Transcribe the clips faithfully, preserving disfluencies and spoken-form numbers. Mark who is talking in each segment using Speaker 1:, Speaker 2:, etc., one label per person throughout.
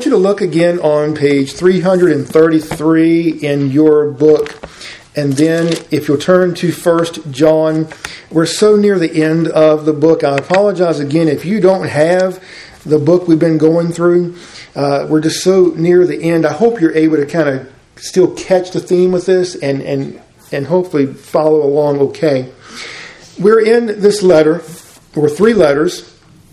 Speaker 1: you to look again on page three thirty-three in your book. And then if you'll turn to First John, we're so near the end of the book. I apologize again if you don't have the book we've been going through. Uh, we're just so near the end. I hope you're able to kind of still catch the theme with this and, and, and hopefully follow along okay. We're in this letter, or three letters,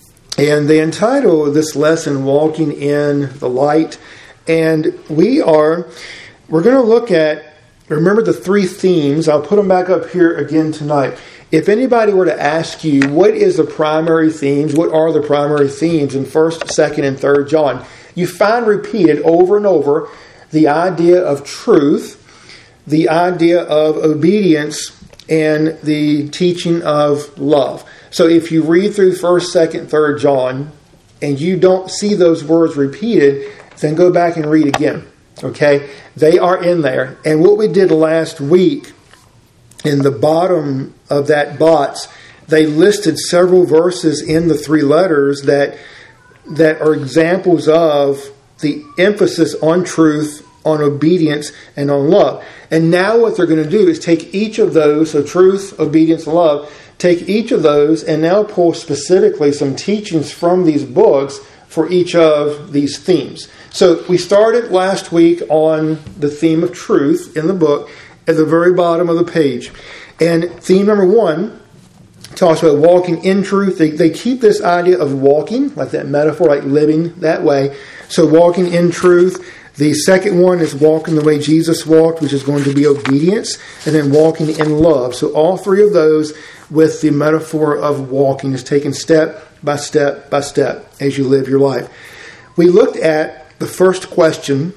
Speaker 1: and they entitle this lesson, Walking in the Light. And we are, we're going to look at, remember the three themes. I'll put them back up here again tonight. If anybody were to ask you, what is the primary themes, what are the primary themes in first, second, and third John? You find repeated over and over the idea of truth, the idea of obedience, and the teaching of love. So if you read through first, second, third John, and you don't see those words repeated, then go back and read again. Okay? They are in there. And what we did last week, in the bottom of that box, they listed several verses in the three letters that that are examples of the emphasis on truth, on obedience, and on love. And now what they're going to do is take each of those, so truth, obedience, and love, take each of those and now pull specifically some teachings from these books for each of these themes. So we started last week on the theme of truth in the book at the very bottom of the page. And theme number one talks about walking in truth. They, they keep this idea of walking, like that metaphor, like living that way. So walking in truth. The second one is walking the way Jesus walked, which is going to be obedience. And then walking in love. So all three of those with the metaphor of walking is taken step by step by step as you live your life. We looked at the first question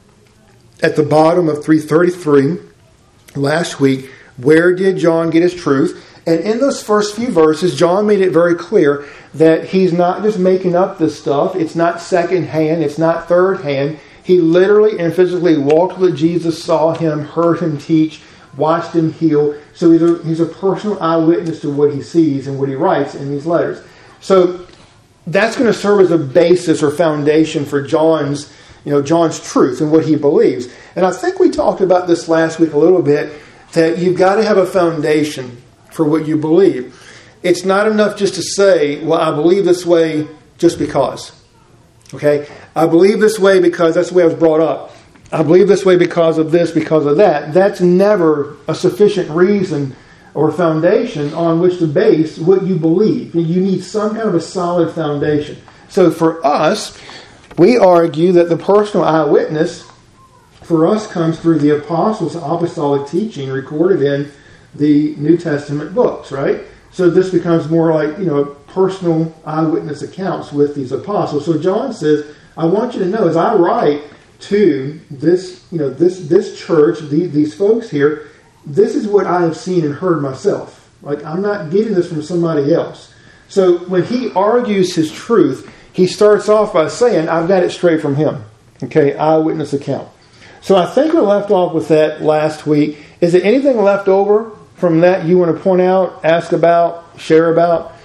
Speaker 1: at the bottom of three thirty-three last week. Where did John get his truth? And in those first few verses, John made it very clear that he's not just making up this stuff. It's not second hand. It's not third hand. He literally and physically walked with Jesus, saw him, heard him teach, watched him heal. So he's a, he's a personal eyewitness to what he sees and what he writes in these letters. So that's going to serve as a basis or foundation for John's, you know, John's truth and what he believes. And I think we talked about this last week a little bit, that you've got to have a foundation for what you believe. It's not enough just to say, well, I believe this way just because. Okay? I believe this way because that's the way I was brought up. I believe this way because of this, because of that. That's never a sufficient reason or foundation on which to base what you believe. You need some kind of a solid foundation. So for us, we argue that the personal eyewitness for us comes through the apostles' apostolic teaching recorded in the New Testament books, right? So this becomes more like, you know, personal eyewitness accounts with these apostles. So John says, I want you to know, as I write to this, you know, this this church, these, these folks here, this is what I have seen and heard myself. Like, I'm not getting this from somebody else. So when he argues his truth, he starts off by saying, I've got it straight from him. Okay, eyewitness account. So I think we left off with that last week. Is there anything left over from that you want to point out, ask about, share about?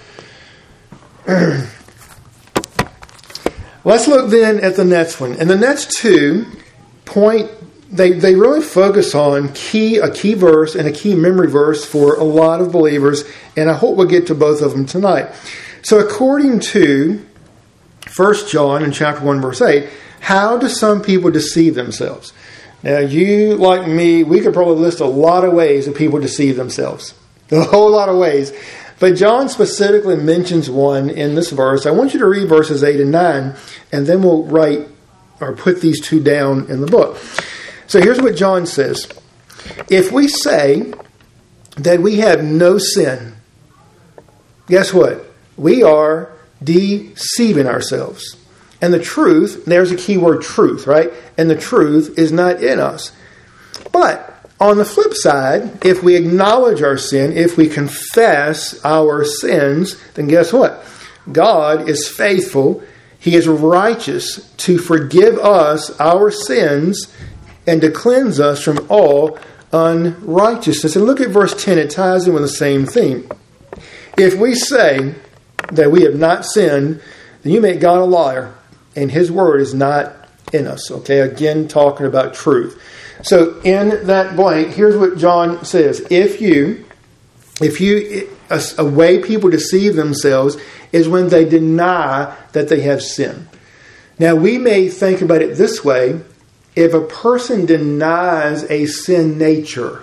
Speaker 1: Let's look then at the next one. And the next two point, they, they really focus on key a key verse and a key memory verse for a lot of believers. And I hope we'll get to both of them tonight. So according to First John in chapter one, verse eight, how do some people deceive themselves? Now, you, like me, we could probably list a lot of ways that people deceive themselves. A whole lot of ways. But John specifically mentions one in this verse. I want you to read verses eight and nine, and then we'll write or put these two down in the book. So here's what John says. If we say that we have no sin, guess what? We are deceiving ourselves. And the truth, there's a key word, truth, right? And the truth is not in us. But on the flip side, if we acknowledge our sin, if we confess our sins, then guess what? God is faithful. He is righteous to forgive us our sins and to cleanse us from all unrighteousness. And look at verse ten. It ties in with the same theme. If we say that we have not sinned, then you make God a liar, and his word is not in us. Okay, again, talking about truth. So in that blank, here's what John says. If you, if you, a, a way people deceive themselves is when they deny that they have sin. Now, we may think about it this way. If a person denies a sin nature,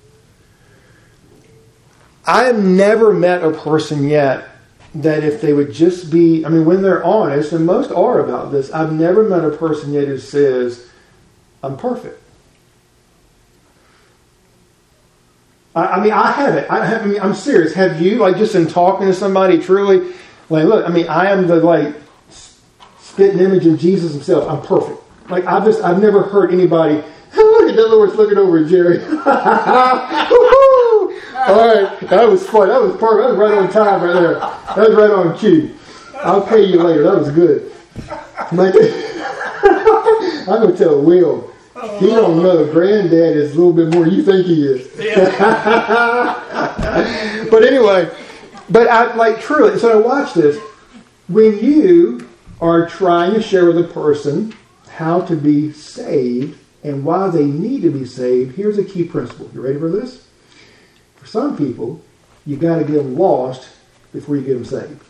Speaker 1: I have never met a person yet that if they would just be, I mean, when they're honest, and most are about this, I've never met a person yet who says, I'm perfect. I, I mean, I haven't. I, have, I mean, I'm serious. Have you, like, just in talking to somebody truly, like, look, I mean, I am the, like, spitting image of Jesus himself. I'm perfect. Like, I've just, I've never heard anybody, look at that Lord's looking over at Jerry. All right, that was fun. That was perfect. That was right on time right there. That was right on cue. I'll pay you later. That was good. Like, I'm going to tell Will, he don't know. Granddad is a little bit more than you think he is. But anyway, but I like truly, so I watch this. When you are trying to share with a person how to be saved and why they need to be saved, here's a key principle. You ready for this? For some people, you got to get them lost before you get them saved.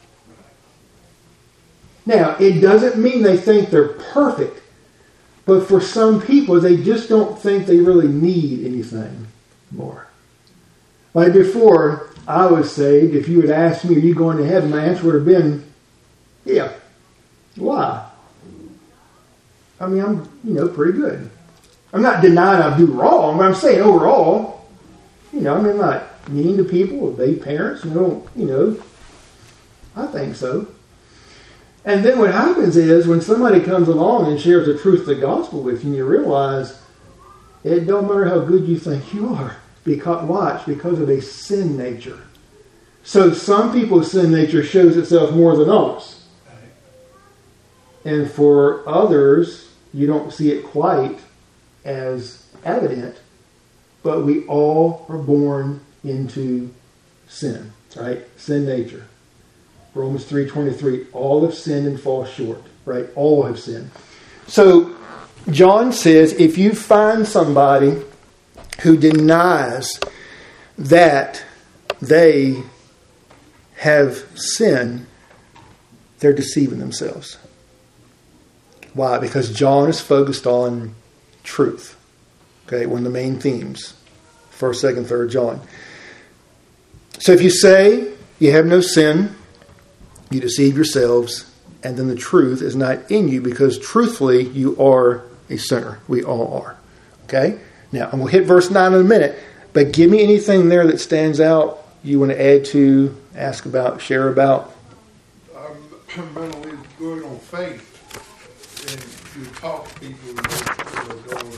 Speaker 1: Now, it doesn't mean they think they're perfect, but for some people, they just don't think they really need anything more. Like before I was saved, if you had asked me, are you going to heaven? My answer would have been, yeah. Why? I mean, I'm, you know, pretty good. I'm not denying I do wrong, but I'm saying overall, you know, I'm not mean to people, obey parents, you know, you know, I think so. And then what happens is when somebody comes along and shares the truth of the gospel with you, you realize it don't matter how good you think you are. Because, watch, because of a sin nature. So some people's sin nature shows itself more than others. And for others, you don't see it quite as evident. But we all are born into sin, right? Sin nature. Romans three twenty-three, all have sinned and fall short, right? All have sinned. So John says, if you find somebody who denies that they have sinned, they're deceiving themselves. Why? Because John is focused on truth. Okay, one of the main themes. First, second, third John. So if you say you have no sin, you deceive yourselves, and then the truth is not in you, because truthfully you are a sinner. We all are. Okay? Now, and we'll hit verse nine in a minute, but give me anything there that stands out you want to add to, ask about, share about.
Speaker 2: I'm mentally good on faith, and you talk to people who are going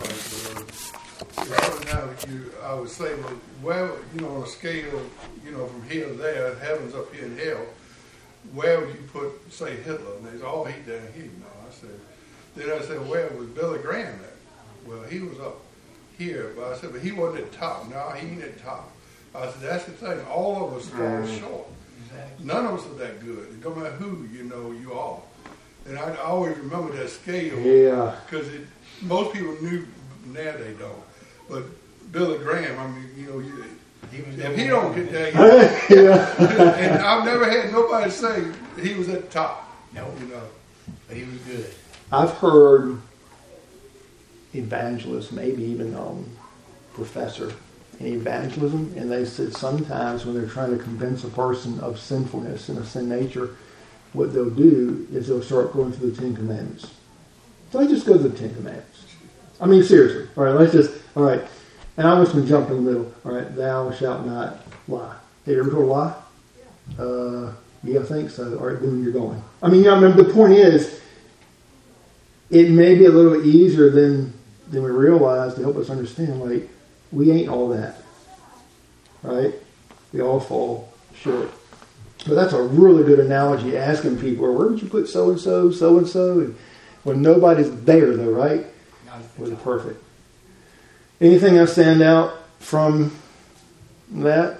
Speaker 2: to now you, I would say, well, well, you know, on a scale, you know, from here to there, heaven's up here in hell, where would you put, say, Hitler? And they say, oh, he down here. No, I said, then I said, where was Billy Graham at? Well, he was up here. But I said, but he wasn't at the top. No, he ain't at the top. I said, that's the thing. All of us fall mm. short. Exactly. None of us are that good. It don't matter who you know you are. And I, I always remember that scale. Yeah. Because most people knew, now they don't. But Billy Graham, I mean, you know, you, he was if he don't get there, you know, and I've never had nobody say he was at the top. No, you know, but he was good.
Speaker 1: I've heard evangelists, maybe even um, professor in evangelism, and they said sometimes when they're trying to convince a person of sinfulness and of sin nature, what they'll do is they'll start going through the Ten Commandments. So they just go to the Ten Commandments. I mean, seriously. All right, let's just, all right. And I'm just going to jump in the middle. All right, thou shalt not lie. Have you ever told a lie? Yeah. Uh, yeah, I think so. All right, then you're going. I mean, you know, I mean, the point is, it may be a little bit easier than, than we realize to help us understand, like, we ain't all that. Right? We all fall short. But that's a really good analogy, asking people, where would you put so-and-so, so-and-so? And when nobody's there, though, right? Was it perfect? Anything else stand out from that?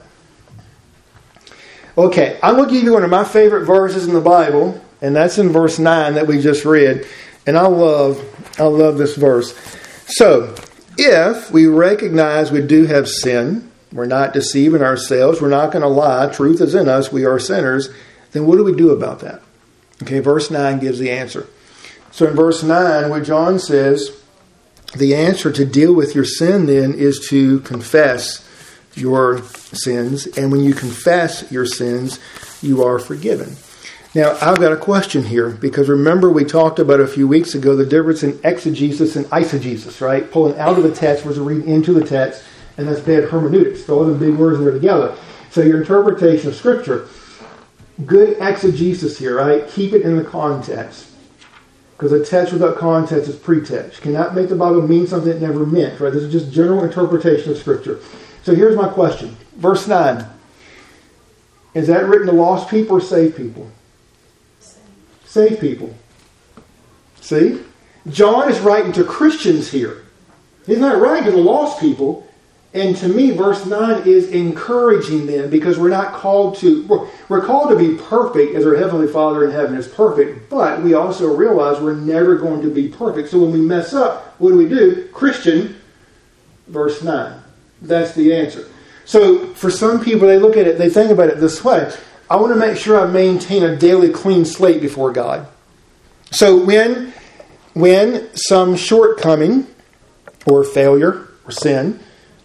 Speaker 1: Okay, I'm going to give you one of my favorite verses in the Bible, and that's in verse nine that we just read. And I love, I love this verse. So, if we recognize we do have sin, we're not deceiving ourselves, we're not going to lie, truth is in us, we are sinners, then what do we do about that? Okay, verse nine gives the answer. So in verse nine, what John says, the answer to deal with your sin then is to confess your sins. And when you confess your sins, you are forgiven. Now, I've got a question here, because remember we talked about a few weeks ago the difference in exegesis and eisegesis, right? Pulling out of the text versus reading into the text, and that's bad hermeneutics. Throw them big words there together. So your interpretation of Scripture, good exegesis here, right? Keep it in the context. Because a text without context is pretext. You cannot make the Bible mean something it never meant, right? This is just general interpretation of Scripture. So here's my question. Verse nine. Is that written to lost people or saved people? Saved people. See? John is writing to Christians here. He's not writing to the lost people. And to me, verse nine is encouraging them, because we're not called to, we're, we're called to be perfect as our Heavenly Father in heaven is perfect. But we also realize we're never going to be perfect. So when we mess up, what do we do? Christian, verse nine. That's the answer. So for some people, they look at it, they think about it this way. I want to make sure I maintain a daily clean slate before God. So when, when some shortcoming or failure or sin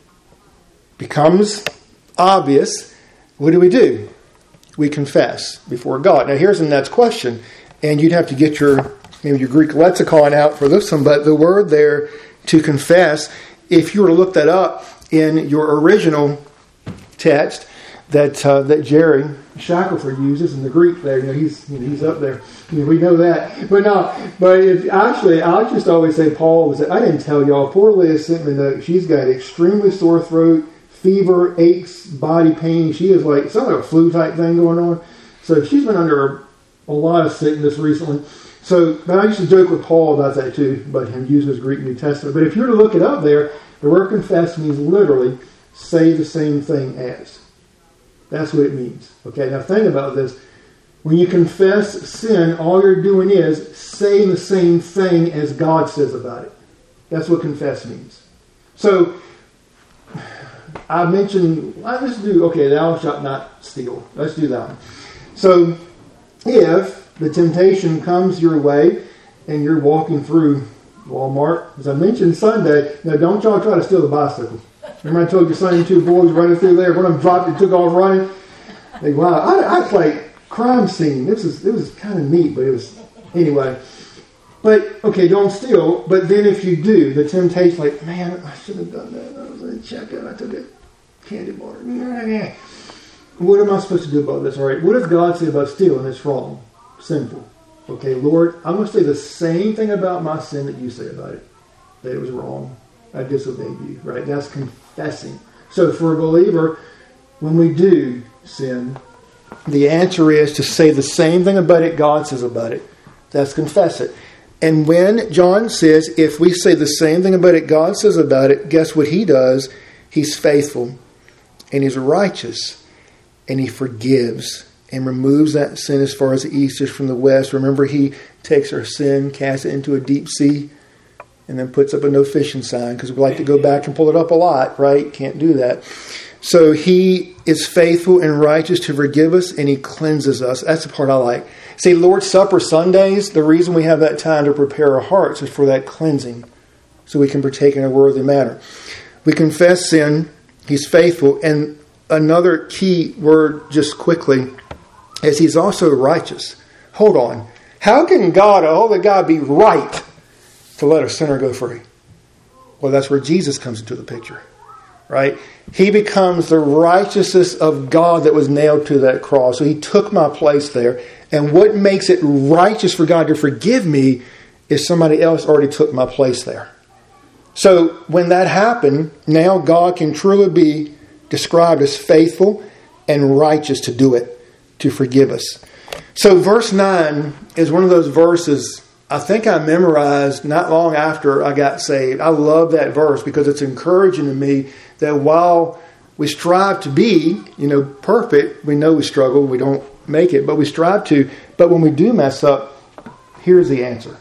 Speaker 1: becomes obvious, what do we do? We confess before God. Now here's the next question, and you'd have to get your maybe your Greek lexicon out for this one, but the word there to confess, if you were to look that up in your original text that uh, that Jerry Shackelford uses in the Greek there, you know, he's you know, he's up there. You know, we know that. But no, but if, actually, I just always say Paul was, I didn't tell y'all, poor Leah sent me the, she's got extremely sore throat, fever, aches, body pain. She is like, some like a flu type thing going on. So she's been under a lot of sickness recently. So, but I used to joke with Paul about that too, about him using his Greek New Testament. But if you were to look it up there, the word confess means literally say the same thing as. That's what it means. Okay, now think about this. When you confess sin, all you're doing is saying the same thing as God says about it. That's what confess means. So, I mentioned, let's do, okay, thou shalt not steal. Let's do that one. So, if the temptation comes your way and you're walking through Walmart, as I mentioned Sunday, now don't y'all try to steal the bicycle. Remember I told you Sunday two boys running through there, one of them dropped and took off running? They, wow, I, I played crime scene. This was, it was kind of neat, but it was, anyway. But, okay, don't steal, but then if you do, the temptation, like, man, I should have done that. I was in checkout, I took a candy bar. What am I supposed to do about this? All right, what does God say about stealing? It's wrong. Sinful. Okay, Lord, I'm going to say the same thing about my sin that you say about it. That it was wrong. I disobeyed you. Right? That's confessing. So for a believer, when we do sin, the answer is to say the same thing about it God says about it. That's confess it. And when John says, if we say the same thing about it God says about it, guess what he does? He's faithful and he's righteous and he forgives and removes that sin as far as the east is from the west. Remember, he takes our sin, casts it into a deep sea, and then puts up a no fishing sign, because we like to go back and pull it up a lot, right? Can't do that. So he is faithful and righteous to forgive us, and he cleanses us. That's the part I like. See, Lord's Supper Sundays, the reason we have that time to prepare our hearts is for that cleansing, so we can partake in a worthy manner. We confess sin, he's faithful, and another key word just quickly is he's also righteous. Hold on. How can God, a holy God, be right to let a sinner go free? Well, that's where Jesus comes into the picture. Right? He becomes the righteousness of God that was nailed to that cross. So he took my place there. And what makes it righteous for God to forgive me is somebody else already took my place there. So when that happened, now God can truly be described as faithful and righteous to do it, to forgive us. So verse nine is one of those verses I think I memorized not long after I got saved. I love that verse because it's encouraging to me that while we strive to be, you know, perfect, we know we struggle, we don't make it, but we strive to. But when we do mess up, here's the answer.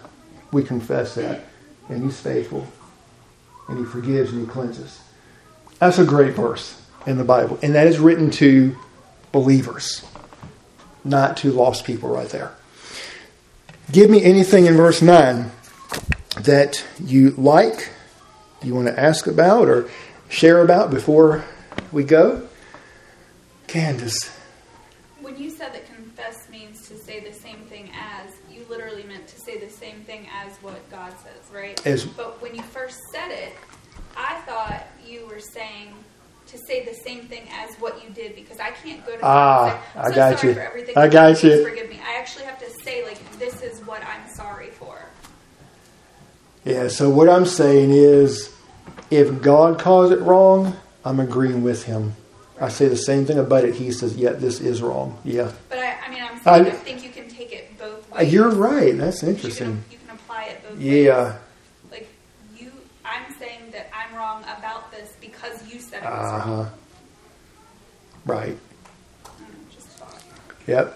Speaker 1: we confess that. And He's faithful. And He forgives and He cleanses. That's a great verse in the Bible. And that is written to believers, not to lost people right there. Give me anything in verse nine that you like, you want to ask about or share about before we go. Candace.
Speaker 3: When you said that confess means to say the same thing as, you literally meant to say the same thing as what God says, right?
Speaker 1: As,
Speaker 3: but when you first said it, I thought you were saying to say the same thing as what you did, because I can't go to God
Speaker 1: ah,
Speaker 3: and say, I'm
Speaker 1: I
Speaker 3: so
Speaker 1: got
Speaker 3: sorry
Speaker 1: you.
Speaker 3: for everything.
Speaker 1: I got
Speaker 3: Please
Speaker 1: you.
Speaker 3: forgive me. I actually have to say, like, this is what I'm sorry for.
Speaker 1: Yeah, so what I'm saying is, if God calls it wrong, I'm agreeing with Him. I say the same thing about it. He says, yeah, this is wrong. Yeah.
Speaker 3: But I, I mean, I'm saying I, I think you can take it both ways.
Speaker 1: You're right. That's interesting.
Speaker 3: You can, you can apply it both
Speaker 1: yeah.
Speaker 3: ways. Like, you, I'm saying that I'm wrong about this because you said it was
Speaker 1: uh-huh.
Speaker 3: wrong.
Speaker 1: Right.
Speaker 3: Mm, just thought.
Speaker 1: Yep.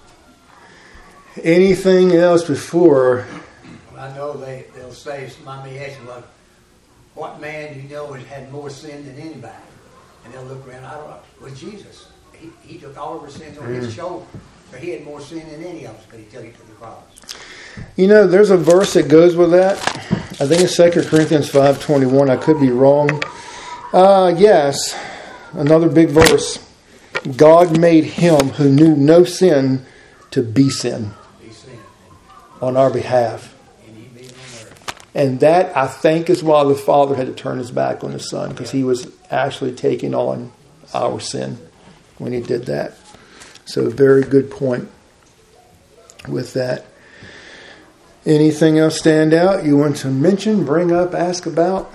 Speaker 1: Anything else before?
Speaker 4: I know they, they'll say, somebody may ask you, well, what man do you know has had more sin than anybody? And they'll look around, I don't know, it was Jesus. He, he took all of our sins on
Speaker 1: mm.
Speaker 4: His shoulder. But He had more sin than any of us, but He took it to the cross.
Speaker 1: You know, there's a verse that goes with that. I think it's Second Corinthians five twenty-one. I could be wrong. Uh, yes, another big verse. God made Him who knew no sin to be sin,
Speaker 4: Be sin.
Speaker 1: on our behalf.
Speaker 4: And He made it on earth.
Speaker 1: And that, I think, is why the Father had to turn His back on His Son, because He was actually taking on our sin when He did that. So, very good point with that. Anything else stand out you want to mention, bring up, ask about?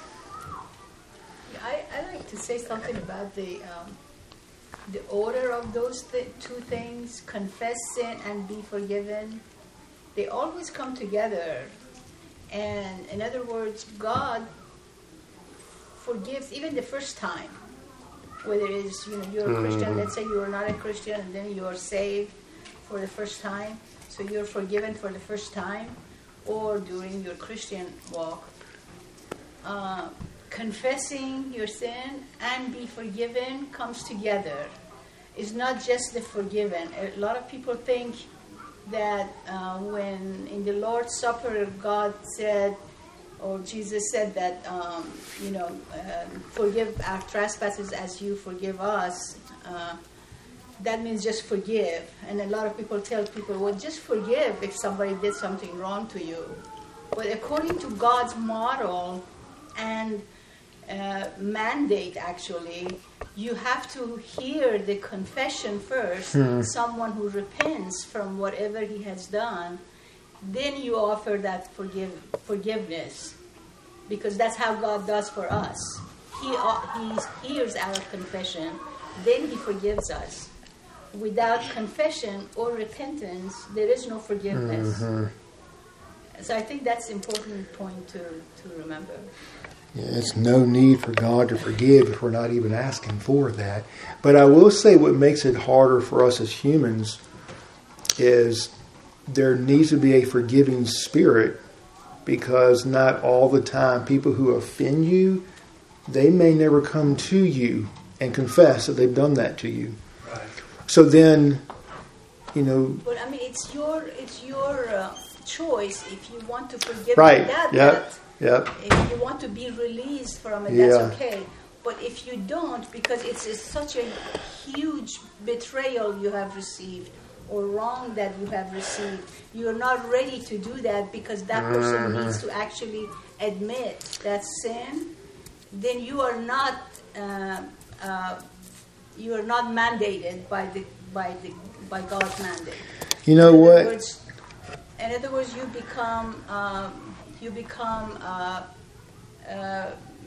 Speaker 5: I, I like to say something about the um, the order of those th- two things, confess sin and be forgiven. They always come together. And in other words, God forgives even the first time. Whether it is, you know, you're a Christian, mm-hmm. let's say you are not a Christian, and then you are saved for the first time. So you're forgiven for the first time, or during your Christian walk. Uh, confessing your sin and be forgiven comes together. It's not just the forgiven. A lot of people think that uh, when in the Lord's Supper God said, or Jesus said that, um, you know, uh, forgive our trespasses as you forgive us. Uh, that means just forgive. And a lot of people tell people, well, just forgive if somebody did something wrong to you. But according to God's model and uh, mandate, actually, you have to hear the confession first, hmm. someone who repents from whatever he has done. Then you offer that forgive, forgiveness, because that's how God does for us. He, uh, he hears our confession, then He forgives us. Without confession or repentance, there is no forgiveness. Mm-hmm. So I think that's an important point to, to remember.
Speaker 1: Yeah, it's no need for God to forgive if we're not even asking for that. But I will say what makes it harder for us as humans is there needs to be a forgiving spirit, because not all the time people who offend you, they may never come to you and confess that they've done that to you. Right. So then, you know.
Speaker 5: But I mean, it's your it's your uh, choice if you want to forgive
Speaker 1: right.
Speaker 5: that.
Speaker 1: Yep.
Speaker 5: That
Speaker 1: yep.
Speaker 5: If you want to be released from it,
Speaker 1: yeah.
Speaker 5: that's okay. But if you don't, because it's, it's such a huge betrayal you have received, or wrong that you have received, you're not ready to do that because that person mm-hmm. needs to actually admit that sin, then you are not uh, uh, you are not mandated by the by the by God's mandate.
Speaker 1: You know
Speaker 5: in
Speaker 1: what?
Speaker 5: Other words, in other words, you become um, you become uh, uh, uh,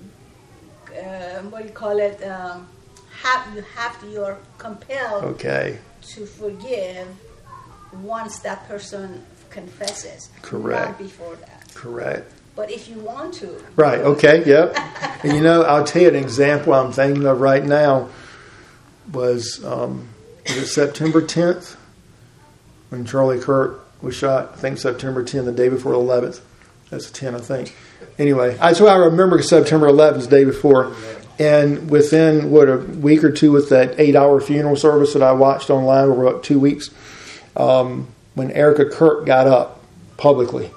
Speaker 5: what do you call it? Um, have you have to you're compelled.
Speaker 1: Okay.
Speaker 5: To forgive once that person confesses.
Speaker 1: Correct.
Speaker 5: Not before that.
Speaker 1: Correct.
Speaker 5: But if you want to.
Speaker 1: Right, okay, yep. And you know, I'll tell you an example I'm thinking of right now was, um, was it September tenth when Charlie Kirk was shot, I think September tenth, the day before the eleventh. That's the tenth, I think. Anyway, that's what I remember September eleventh, the day before. And within, what, a week or two with that eight-hour funeral service that I watched online over about two weeks, um, when Erica Kirk got up publicly,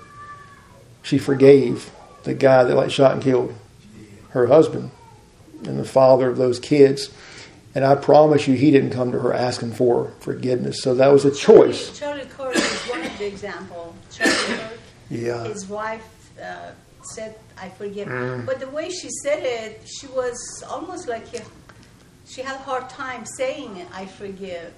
Speaker 1: she forgave the guy that like shot and killed her husband and the father of those kids. And I promise you, he didn't come to her asking for forgiveness. So that was a choice.
Speaker 5: Charlie Kirk is one of the examples. Charlie Kirk,
Speaker 1: yeah.
Speaker 5: his wife uh, said, I forgive.
Speaker 1: Mm.
Speaker 5: But the way she said it, she was almost like he, she had a hard time saying it, I forgive.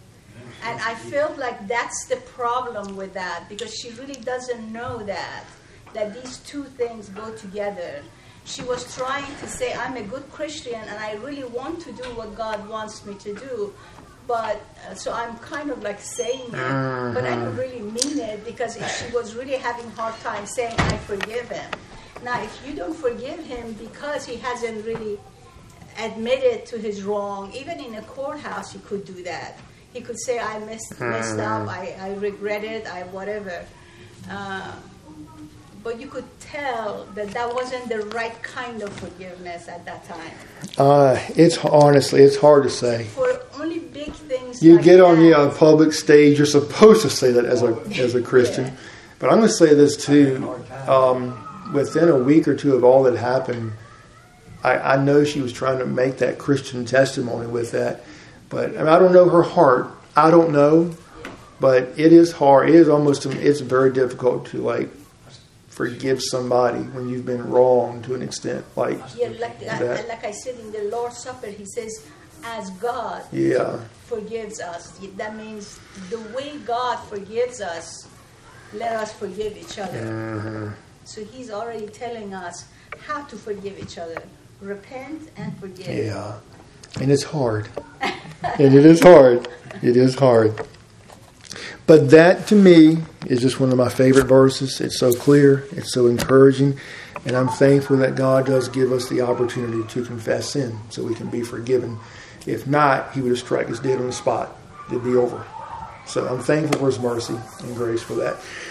Speaker 5: And I felt like that's the problem with that, because she really doesn't know that, that these two things go together. She was trying to say, I'm a good Christian and I really want to do what God wants me to do. But, uh, so I'm kind of like saying it, mm-hmm. but I don't really mean it, because she was really having a hard time saying, I forgive him. Now, if you don't forgive him because he hasn't really admitted to his wrong, even in a courthouse he could do that. He could say, I messed, messed up, I, I regret it, I whatever. Uh, but you could tell that that wasn't the right kind of forgiveness at that time.
Speaker 1: Uh, it's honestly, it's hard to say.
Speaker 5: For only big things
Speaker 1: You
Speaker 5: like
Speaker 1: get on
Speaker 5: that,
Speaker 1: the uh, public stage, you're supposed to say that as a as a Christian.
Speaker 5: Yeah.
Speaker 1: But I'm going to say this too. Um, within a week or two of all that happened, I, I know she was trying to make that Christian testimony with that. But I, mean, I don't know her heart. I don't know. But it is hard. It is almost, it's very difficult to like forgive somebody when you've been wronged to an extent. Like,
Speaker 5: yeah, like, I,
Speaker 1: that.
Speaker 5: like I said in the Lord's Supper, he says, as God
Speaker 1: Yeah.
Speaker 5: forgives us. That means the way God forgives us, let us forgive each other.
Speaker 1: Mm-hmm.
Speaker 5: So he's already telling us how to forgive each other. Repent and forgive.
Speaker 1: Yeah. And it's hard. And it is hard. It is hard. But that, to me, is just one of my favorite verses. It's so clear. It's so encouraging. And I'm thankful that God does give us the opportunity to confess sin so we can be forgiven. If not, he would have struck us dead on the spot. It'd be over. So I'm thankful for his mercy and grace for that.